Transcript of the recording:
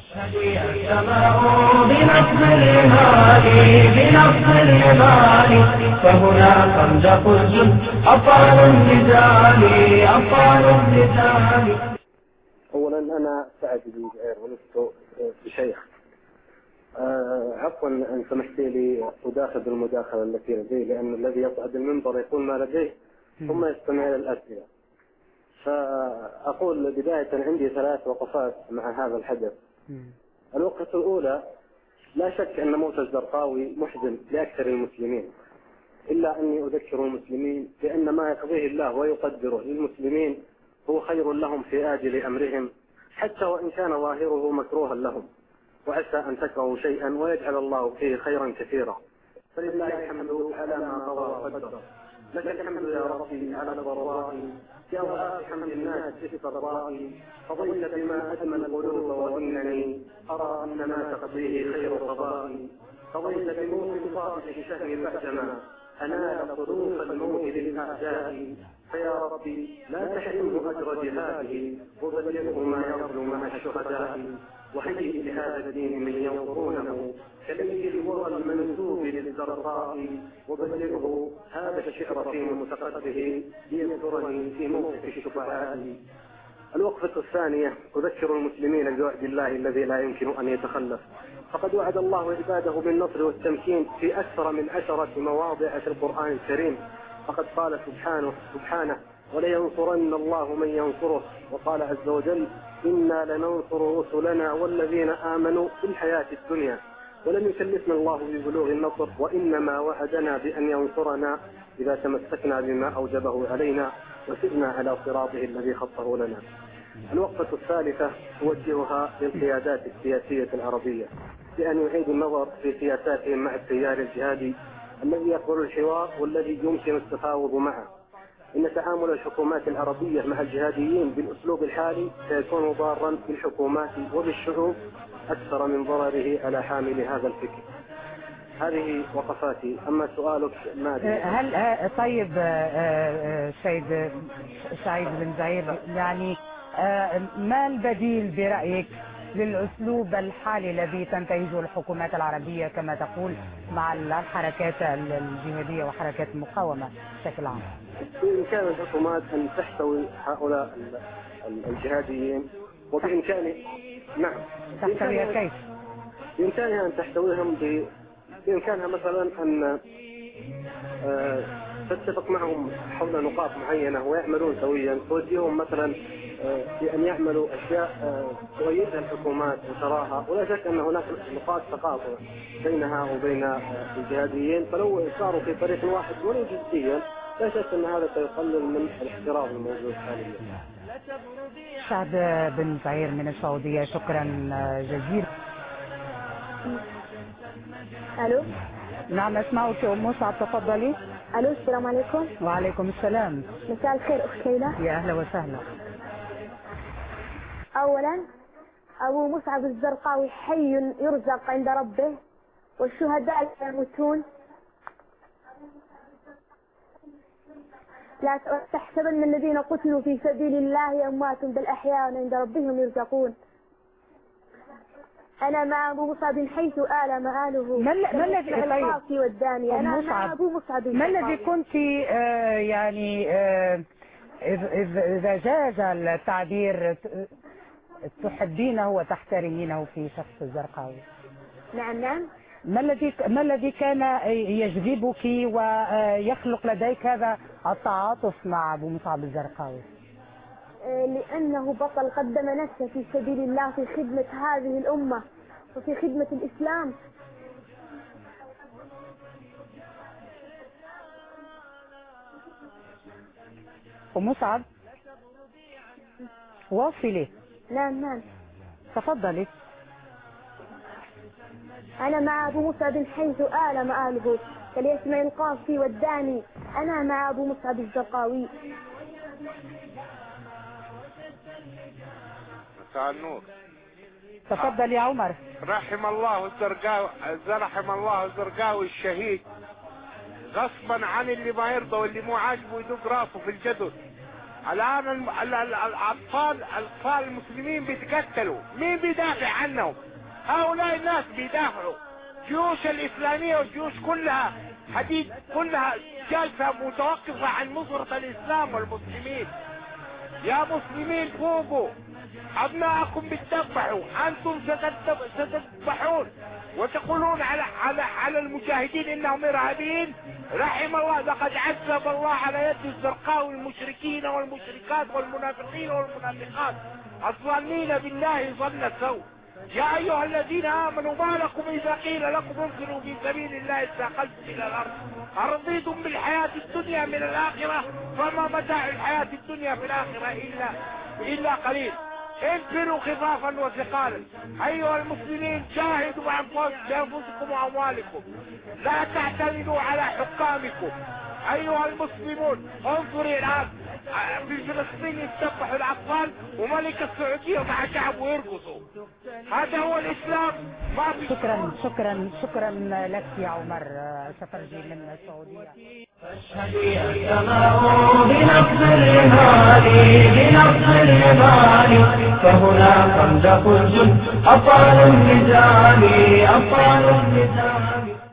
بنصب الإيمان فهنا خندق الجند أبطال النزال أبطال النزال. أولا أنا سعد بن جعير ولست بشيخ. عفوا أن سمحت لي أداخل المداخلة التي لدي، لأن الذي يصعد المنبر يقول ما لديه ثم يستمع إلى الأسئلة. فأقول بداية عندي 3 وقفات مع هذا الحدث. الوقفة الأولى: لا شك أن موت الزرقاوي محزن لأكثر المسلمين، إلا أني أذكر المسلمين بأن ما يقضيه الله ويقدره للمسلمين هو خير لهم في آجل أمرهم، حتى وإن كان ظاهره مكروها لهم، وعسى أن تكرهوا شيئا ويجعل الله فيه خيرا كثيرا. فلله الحمد على ما قضى وقدر. لك الحمد يا ربي على الضراء، يا وآت حمد الناس في الضراء، قضيت بما أدمى القلوب وإنني أرى أن ما تقضيه خير قضاء. قضيت بموت صاحب الشهر بعدما أنال ظروف الموت للأعداء، فيا ربي لا تحرمه أجر جهاده وبلغه ما يرجو مع الشهداء. وهيئ لهذا الدين من ينصرونه كليل الورى المنسوب للزرقاء، وبلغه هذا الشعر في متقده ليذكرني في موقف الشفعاء. الوقفة الثانية: أذكر المسلمين بوعد الله الذي لا يمكن أن يتخلف، فقد وعد الله عباده بالنصر والتمكين في أكثر من 10 مواضع في القرآن الكريم. فقد قال سبحانه: ولينصرن الله من ينصره. وقال عز وجل: إنا لننصر رسلنا والذين آمنوا في الحياة الدنيا. ولم يكلفنا الله ببلوغ النصر، وإنما وعدنا بأن ينصرنا إذا تمسكنا بما أوجبه علينا وسرنا على صراطه الذي خطه لنا. الوقفة الثالثة أوجهها للقيادات السياسية العربية بأن يعيد النظر في سياساتهم مع التيار الجهادي الذي يقبل الحوار والذي يمكن التفاوض معه. إن تعامل الحكومات العربية مع الجهاديين بالأسلوب الحالي سيكون ضارا بالحكومات وبالشعوب أكثر من ضرره على حامل هذا الفكر. هذه وقفاتي. أما سؤالك ماذا؟ هل طيب سعيد بن جعير، يعني ما البديل برأيك للأسلوب الحالي الذي تنتهجه الحكومات العربية كما تقول مع الحركات الجهادية وحركات المقاومة بشكل عام؟ بإمكان الحكومات أن تحتوي هؤلاء الجهاديين، نعم تحتويها كيف؟ بإمكانها أن تحتويهم بإمكانها مثلا أن تتفق معهم حول نقاط معينة ويعملون سويا، توجههم مثلا بأن يعملوا أشياء تؤيدها الحكومات وتراها. ولا شك أن هناك نقاط تقاطع بينها وبين الجهاديين، فلو صاروا في طريق واحد ولو جزئيا لا شك أن هذا سيقلل من الاحترام الموجود حاليا. سعد بن جعير من السعودية، شكرا جزيلا. الو. نعم اسمعك ام مصعب، تفضلي. الو، السلام عليكم. وعليكم السلام. مساء الخير اخت ليلى. يا اهلا وسهلا. اولا ابو مصعب الزرقاوي حي يرزق عند ربه، والشهداء لا يموتون. لا تحسبن الذين قتلوا في سبيل الله اموات بل احياء عند ربهم يرزقون. أنا مع أبو مصعب حيث آل مآله. ما الذي القاسي والداني. أنا مع أبو مصعب. ما الذي كنت يعني إذا جاز التعبير تحبينه وتحترمينه في شخص الزرقاوي؟ نعم. ما الذي كان يجذبك ويخلق لديك هذا التعاطف مع أبو مصعب الزرقاوي؟ لأنه بطل قدم نفسه في سبيل الله في خدمة هذه الأمة وفي خدمة الإسلام. ومصعب واصلي. نعم تفضلي. أنا مع أبو مصعب حيث آل مآله، فليسمع القاسي والداني. أنا مع أبو مصعب الزرقاوي. مساء النور. تفضل يا عمر. رحم الله الزرقاوي الشهيد، غصبا عن اللي ما يرضى واللي مو عاجبه يدق راسه في الجدر. الآن الأطفال المسلمين بيتقتلوا، مين بيدافع عنهم؟ هؤلاء الناس بيدافعوا. الجيوش الإسلامية والجيوش كلها حديد، كلها جالسة متوقفة عن نصرة الإسلام والمسلمين. يا مسلمين فوقوا، أبناءكم بتذبحوا، أنتم ستذبحون وتقولون على المجاهدين إنهم إرهابيين. رحم الله، لقد عذب الله على يد الزرقاء والمشركين والمشركات والمنافقين والمنافقات الظانين بالله ظن السوء. يا أيها الذين آمنوا ما لكم إذا قيل لكم انفروا في سبيل الله اثاقلتم إلى الأرض أرضيتم بالحياة الدنيا من الآخرة فما متاع الحياة الدنيا في الآخرة إلا قليل. انفروا خفافا وثقالا. أيها المسلمين جاهدوا بأنفسكم وأموالكم، لا تعتمدوا على حكامكم. أيها المسلمون انظروا الآن في فلسطين يذبحوا الأطفال وملك السعودية مع شعبه يرقصوا. هذا هو الإسلام. ما في. شكرا لك يا عمر سفرجي من السعودية. فاشهدي السماء بنبض الرمال بنبض الرمال فهنا خندق الجند أبطال الرجال أبطال الرجال.